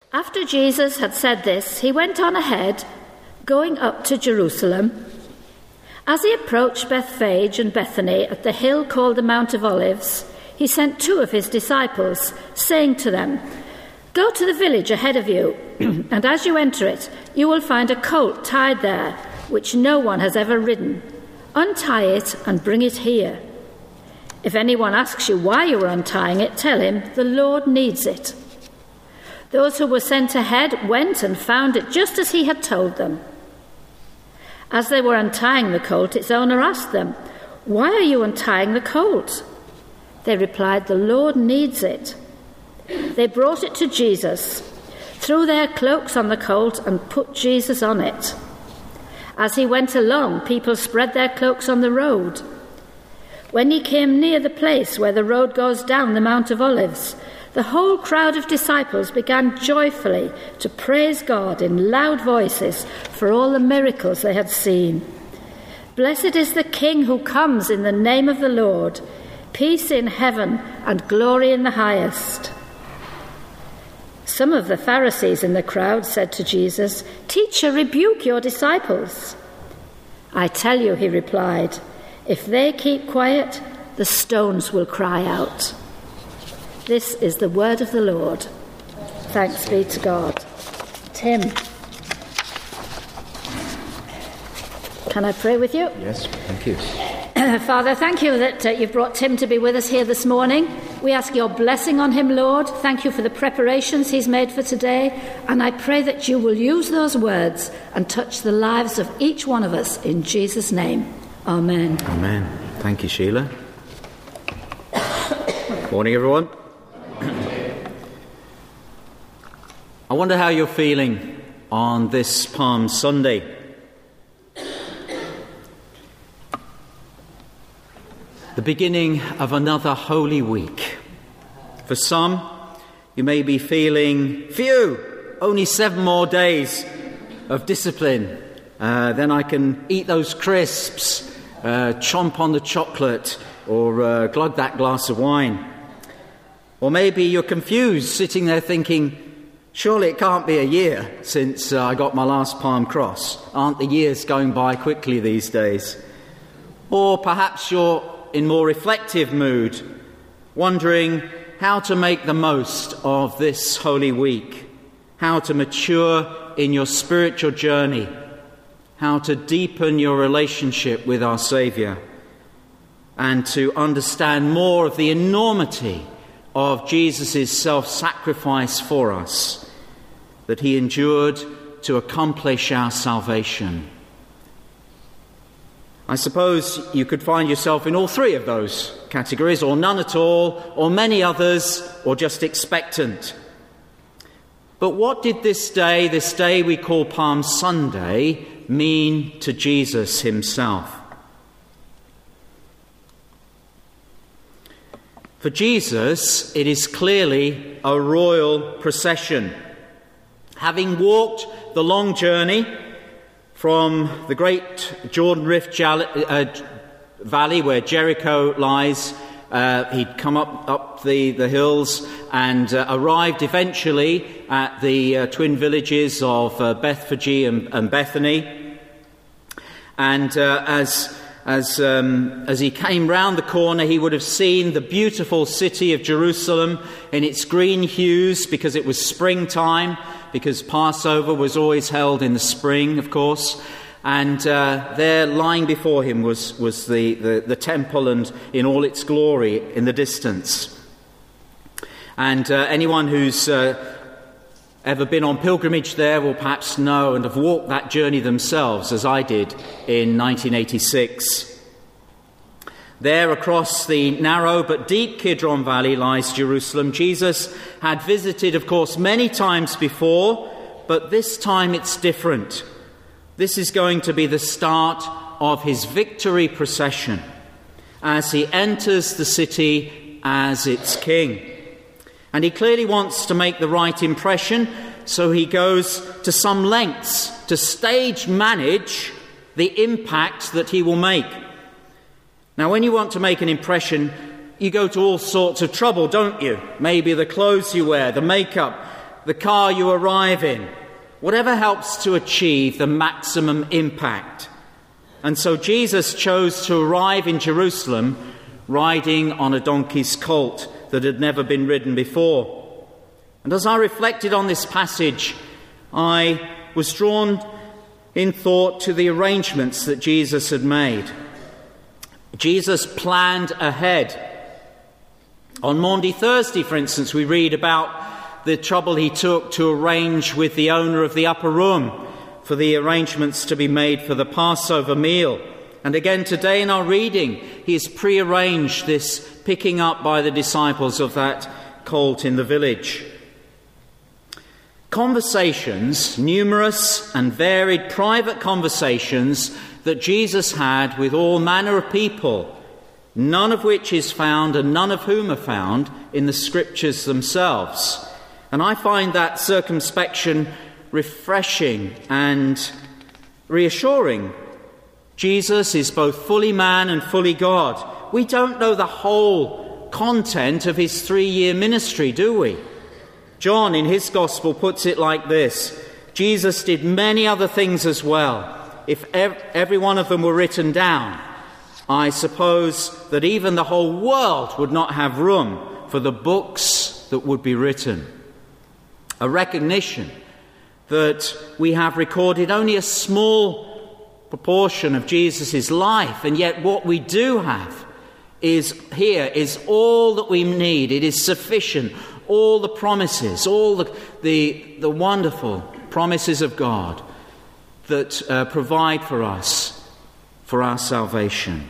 After Jesus had said this, he went on ahead, going up to Jerusalem. As he approached Bethphage and Bethany at the hill called the Mount of Olives, he sent 2 of his disciples, saying to them, "Go to the village ahead of you, and as you enter it, you will find a colt tied there, which no one has ever ridden. Untie it and bring it here. If anyone asks you why you are untying it, tell him the Lord needs it." Those who were sent ahead went and found it just as he had told them. As they were untying the colt, its owner asked them, "Why are you untying the colt?" They replied, "The Lord needs it." They brought it to Jesus, threw their cloaks on the colt, and put Jesus on it. As he went along, people spread their cloaks on the road. When he came near the place where the road goes down the Mount of Olives, the whole crowd of disciples began joyfully to praise God in loud voices for all the miracles they had seen. "Blessed is the King who comes in the name of the Lord, peace in heaven and glory in the highest." Some of the Pharisees in the crowd said to Jesus, "Teacher, rebuke your disciples." "I tell you," he replied, "if they keep quiet, the stones will cry out." This is the word of the Lord. Thanks be to God. Tim, can I pray with you? Yes, thank you. Father, thank you that you've brought Tim to be with us here this morning. We ask your blessing on him, Lord. Thank you for the preparations he's made for today. And I pray that you will use those words and touch the lives of each one of us in Jesus' name. Amen. Amen. Thank you, Sheila. Morning, everyone. I wonder how you're feeling on this Palm Sunday. The beginning of another Holy Week. For some, you may be feeling, phew, only 7 more days of discipline. Then I can eat those crisps, chomp on the chocolate, or glug that glass of wine. Or maybe you're confused, sitting there thinking, surely it can't be a year since I got my last Palm Cross. Aren't the years going by quickly these days? Or perhaps you're in more reflective mood, wondering how to make the most of this Holy Week, how to mature in your spiritual journey, how to deepen your relationship with our Saviour, and to understand more of the enormity of Jesus' self-sacrifice for us, that he endured to accomplish our salvation. I suppose you could find yourself in all 3 of those categories, or none at all, or many others, or just expectant. But what did this day we call Palm Sunday, mean to Jesus himself? For Jesus, it is clearly a royal procession. Having walked the long journey from the great Jordan Rift Valley where Jericho lies, he'd come up the hills and arrived eventually at the twin villages of Bethphage and Bethany. And as he came round the corner, he would have seen the beautiful city of Jerusalem in its green hues, because it was springtime, because Passover was always held in the spring, of course. And there, lying before him, was the temple, and in all its glory in the distance. And anyone who's ever been on pilgrimage there will perhaps know and have walked that journey themselves, as I did in 1986. There, across the narrow but deep Kidron Valley, lies Jerusalem. Jesus had visited, of course, many times before, but this time it's different. This is going to be the start of his victory procession as he enters the city as its king. And he clearly wants to make the right impression, so he goes to some lengths to stage manage the impact that he will make. Now, when you want to make an impression, you go to all sorts of trouble, don't you? Maybe the clothes you wear, the makeup, the car you arrive in, whatever helps to achieve the maximum impact. And so Jesus chose to arrive in Jerusalem riding on a donkey's colt that had never been ridden before. And as I reflected on this passage, I was drawn in thought to the arrangements that Jesus had made. Jesus planned ahead. On Maundy Thursday, for instance, we read about the trouble he took to arrange with the owner of the upper room for the arrangements to be made for the Passover meal. And again today in our reading, he has prearranged this picking up by the disciples of that colt in the village. Conversations, numerous and varied private conversations that Jesus had with all manner of people, none of which is found and none of whom are found in the scriptures themselves. And I find that circumspection refreshing and reassuring. Jesus is both fully man and fully God. We don't know the whole content of his 3-year ministry, do we? John, in his gospel, puts it like this: Jesus did many other things as well. If every one of them were written down, I suppose that even the whole world would not have room for the books that would be written. A recognition that we have recorded only a small proportion of Jesus' life, and yet what we do have is all that we need. It is sufficient. All the promises, all the wonderful promises of God that provide for us for our salvation.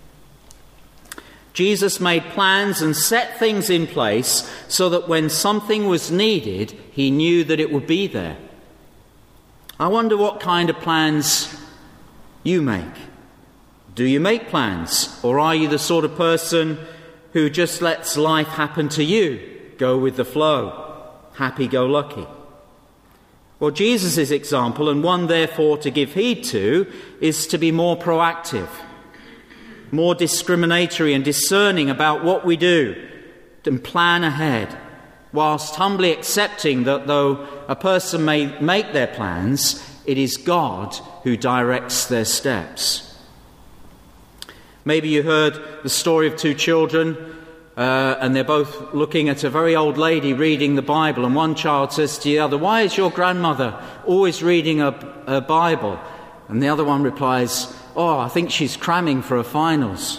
Jesus made plans and set things in place so that when something was needed, he knew that it would be there. I wonder what kind of plans you make. Do you make plans, or are you the sort of person who just lets life happen to you, go with the flow, happy-go-lucky? Well, Jesus' example, and one therefore to give heed to, is to be more proactive, more discriminatory and discerning about what we do, and plan ahead, whilst humbly accepting that though a person may make their plans, it is God who directs their steps. Maybe you heard the story of 2 children, and they're both looking at a very old lady reading the Bible, and one child says to the other, "Why is your grandmother always reading a Bible?" And the other one replies, "Oh, I think she's cramming for her finals."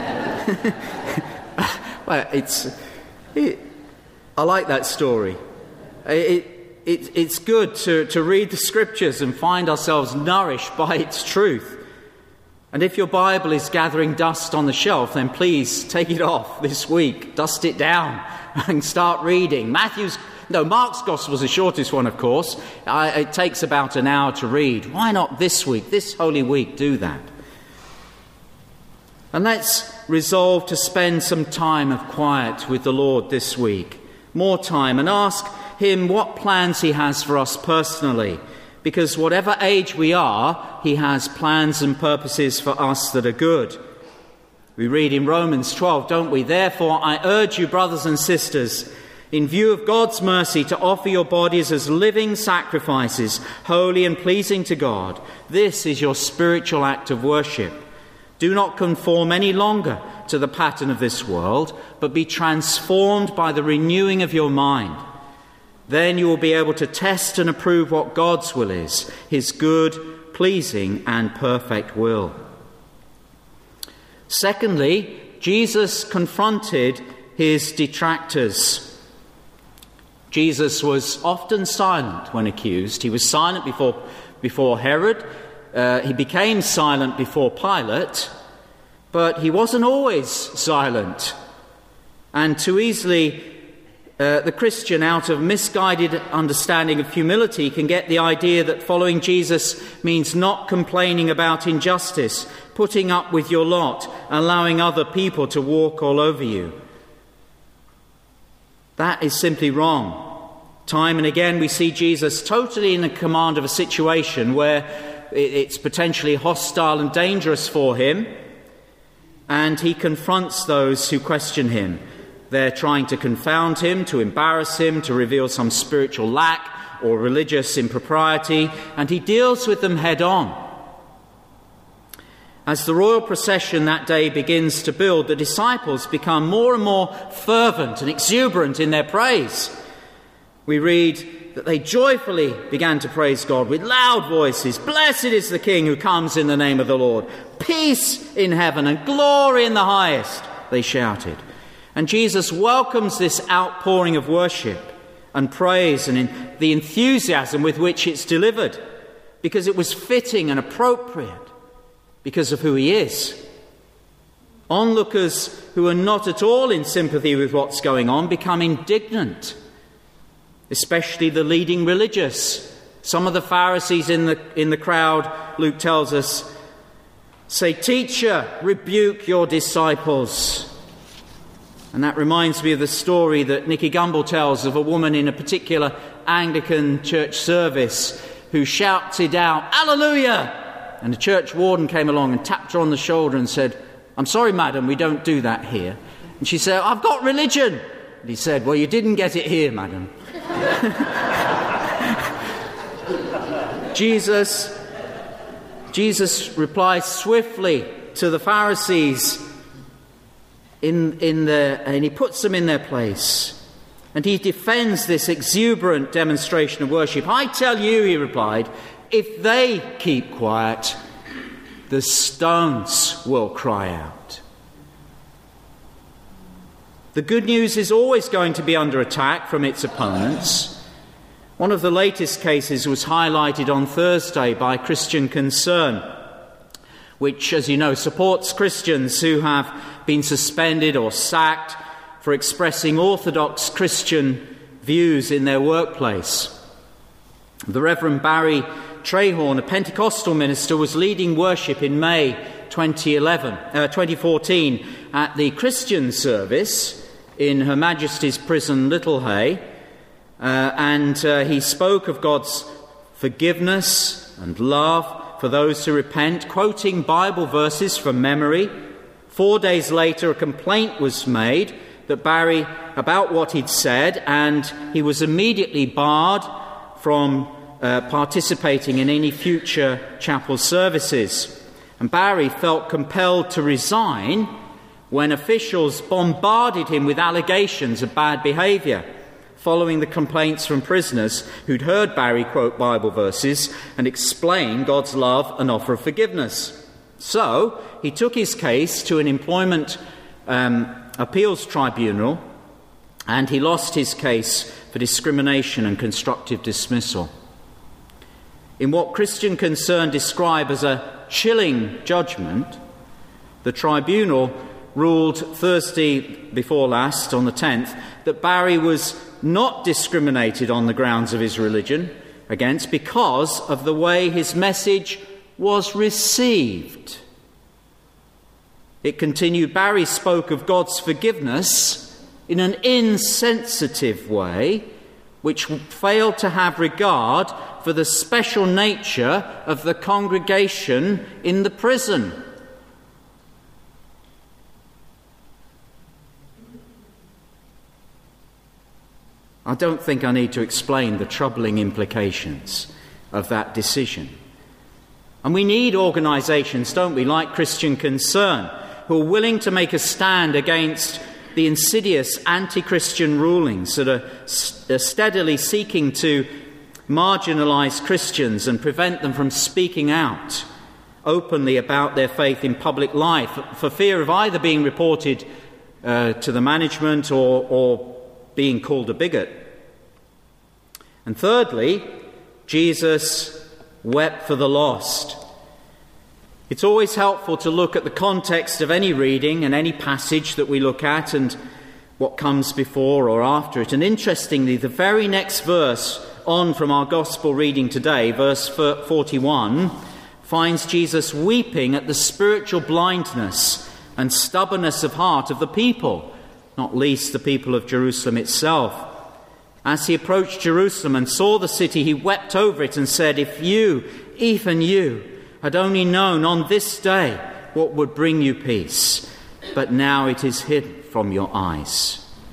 Well, I like that story. It's good to read the scriptures and find ourselves nourished by its truth. And if your Bible is gathering dust on the shelf, then please take it off this week, dust it down and start reading. Mark's Gospel is the shortest one, of course. It takes about an hour to read. Why not this week, this Holy Week, do that? And let's resolve to spend some time of quiet with the Lord this week, more time, and ask him what plans he has for us personally. Because whatever age we are, he has plans and purposes for us that are good. We read in Romans 12, don't we? "Therefore, I urge you, brothers and sisters, in view of God's mercy, to offer your bodies as living sacrifices, holy and pleasing to God. This is your spiritual act of worship. Do not conform any longer to the pattern of this world, but be transformed by the renewing of your mind. Then you will be able to test and approve what God's will is, his good, pleasing and perfect will." Secondly, Jesus confronted his detractors. Jesus was often silent when accused. He was silent before Herod. He became silent before Pilate. But he wasn't always silent. And too easily, the Christian, out of misguided understanding of humility, can get the idea that following Jesus means not complaining about injustice, putting up with your lot, allowing other people to walk all over you. That is simply wrong. Time and again we see Jesus totally in the command of a situation where it's potentially hostile and dangerous for him, and he confronts those who question him. They're trying to confound him, to embarrass him, to reveal some spiritual lack or religious impropriety, and he deals with them head on. As the royal procession that day begins to build, the disciples become more and more fervent and exuberant in their praise. We read that they joyfully began to praise God with loud voices. "Blessed is the King who comes in the name of the Lord. Peace in heaven and glory in the highest," they shouted. And Jesus welcomes this outpouring of worship and praise and in the enthusiasm with which it's delivered, because it was fitting and appropriate because of who he is. Onlookers who are not at all in sympathy with what's going on become indignant, especially the leading religious. Some of the Pharisees in the crowd, Luke tells us, say, "Teacher, rebuke your disciples." And that reminds me of the story that Nicky Gumbel tells of a woman in a particular Anglican church service who shouted out, "Hallelujah!" And the church warden came along and tapped her on the shoulder and said, "I'm sorry, madam, we don't do that here." And she said, "I've got religion." And he said, "Well, you didn't get it here, madam." Jesus replies swiftly to the Pharisees and he puts them in their place. And he defends this exuberant demonstration of worship. "I tell you," he replied, "if they keep quiet, the stones will cry out." The good news is always going to be under attack from its opponents. One of the latest cases was highlighted on Thursday by Christian Concern, which, as you know, supports Christians who have been suspended or sacked for expressing orthodox Christian views in their workplace. The Reverend Barry Trahorn, a Pentecostal minister, was leading worship in May 2014 at the Christian service in Her Majesty's Prison, Littlehay, and he spoke of God's forgiveness and love for those who repent, quoting Bible verses from memory. 4 days later, a complaint was made about what he'd said, and he was immediately barred from participating in any future chapel services. And Barry felt compelled to resign when officials bombarded him with allegations of bad behaviour, following the complaints from prisoners who'd heard Barry quote Bible verses and explain God's love and offer of forgiveness. So he took his case to an employment appeals tribunal, and he lost his case for discrimination and constructive dismissal. In what Christian Concern describe as a chilling judgment, the tribunal ruled Thursday before last, on the 10th, that Barry was not discriminated on the grounds of his religion against because of the way his message was received. It continued, Barry spoke of God's forgiveness in an insensitive way, which failed to have regard for the special nature of the congregation in the prison. I don't think I need to explain the troubling implications of that decision. And we need organisations, don't we, like Christian Concern, who are willing to make a stand against the insidious anti-Christian rulings that are steadily seeking to marginalise Christians and prevent them from speaking out openly about their faith in public life for fear of either being reported to the management or being called a bigot. And thirdly, Jesus wept for the lost. It's always helpful to look at the context of any reading and any passage that we look at and what comes before or after it. And interestingly, the very next verse on from our gospel reading today, verse 41, finds Jesus weeping at the spiritual blindness and stubbornness of heart of the people, not least the people of Jerusalem itself. As he approached Jerusalem and saw the city, he wept over it and said, "If you, even you, had only known on this day what would bring you peace, but now it is hidden from your eyes."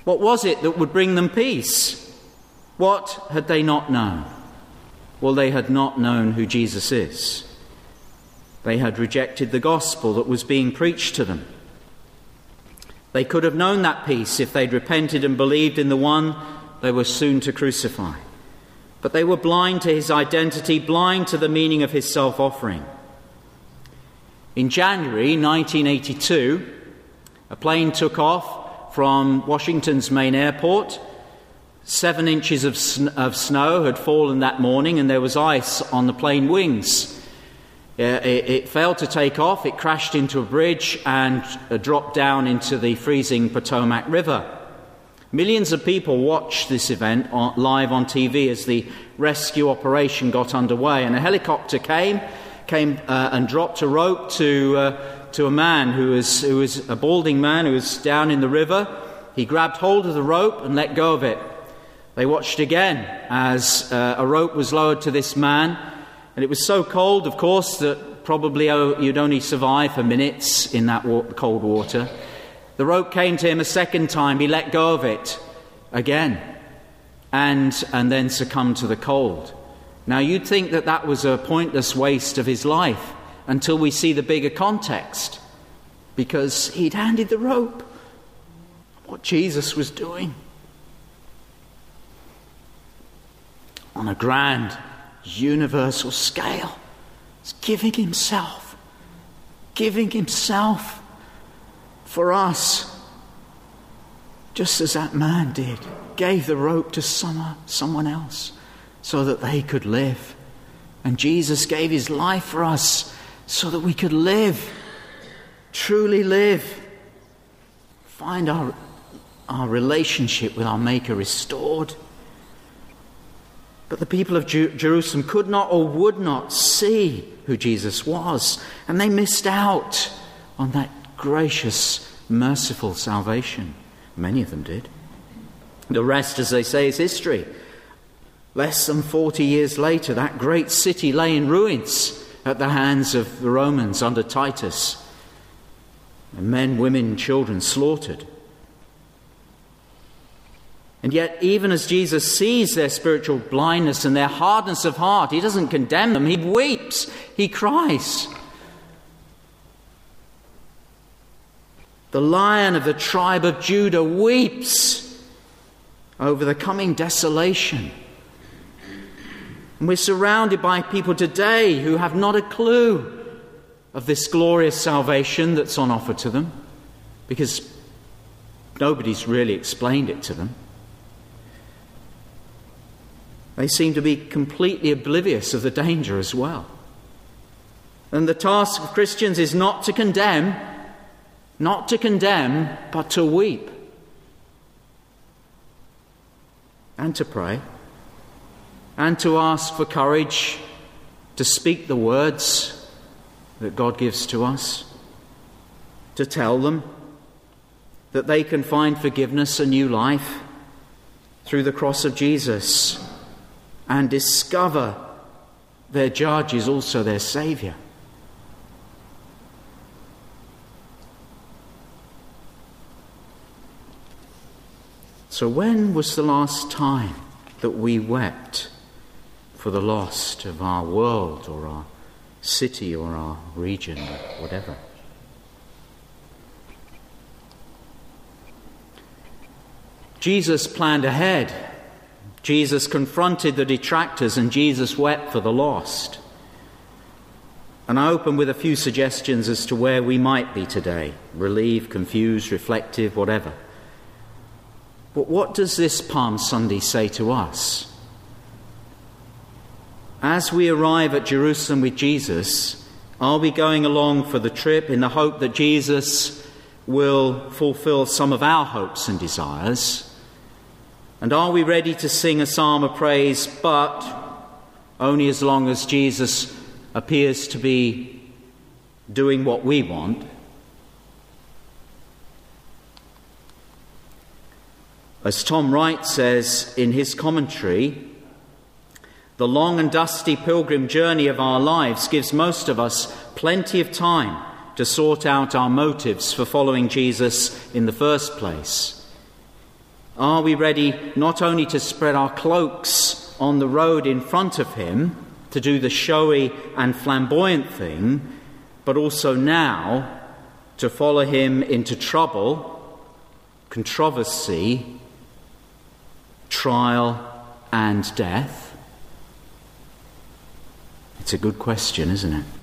What was it that would bring them peace? What had they not known? Well, they had not known who Jesus is. They had rejected the gospel that was being preached to them. They could have known that peace if they'd repented and believed in the one they were soon to crucify. But they were blind to his identity, blind to the meaning of his self-offering. In January 1982, a plane took off from Washington's main airport. 7 inches of snow had fallen that morning, and there was ice on the plane wings. It failed to take off. It crashed into a bridge and dropped down into the freezing Potomac River. Millions of people watched this event live on TV as the rescue operation got underway, and a helicopter came and dropped a rope to a man who was a balding man who was down in the river. He grabbed hold of the rope and let go of it. They watched again as a rope was lowered to this man, and it was so cold, of course, that probably you'd only survive for minutes in that cold water. The rope came to him a second time. He let go of it again and then succumbed to the cold. Now, you'd think that that was a pointless waste of his life until we see the bigger context, because he'd handed the rope. What Jesus was doing on a grand, universal scale is giving himself for us, just as that man did, gave the rope to someone else so that they could live. And Jesus gave his life for us so that we could live, truly live, find our relationship with our Maker restored. But the people of Jerusalem could not or would not see who Jesus was, and they missed out on that gracious, merciful salvation. Many of them did. The rest, as they say, is history. Less than 40 years later, that great city lay in ruins at the hands of the Romans under Titus. And men, women, and children slaughtered. And yet, even as Jesus sees their spiritual blindness and their hardness of heart, he doesn't condemn them. He weeps. He cries. The Lion of the tribe of Judah weeps over the coming desolation. And we're surrounded by people today who have not a clue of this glorious salvation that's on offer to them, because nobody's really explained it to them. They seem to be completely oblivious of the danger as well. And the task of Christians is not to condemn, but to weep and to pray and to ask for courage to speak the words that God gives to us, to tell them that they can find forgiveness and new life through the cross of Jesus, and discover their judge is also their Saviour. So when was the last time that we wept for the lost of our world or our city or our region or whatever? Jesus planned ahead. Jesus confronted the detractors, and Jesus wept for the lost. And I open with a few suggestions as to where we might be today: relieved, confused, reflective, whatever. But what does this Palm Sunday say to us? As we arrive at Jerusalem with Jesus, are we going along for the trip in the hope that Jesus will fulfill some of our hopes and desires? And are we ready to sing a psalm of praise, but only as long as Jesus appears to be doing what we want? As Tom Wright says in his commentary, the long and dusty pilgrim journey of our lives gives most of us plenty of time to sort out our motives for following Jesus in the first place. Are we ready not only to spread our cloaks on the road in front of him, to do the showy and flamboyant thing, but also now to follow him into trouble, controversy, trial, and death? It's a good question, isn't it?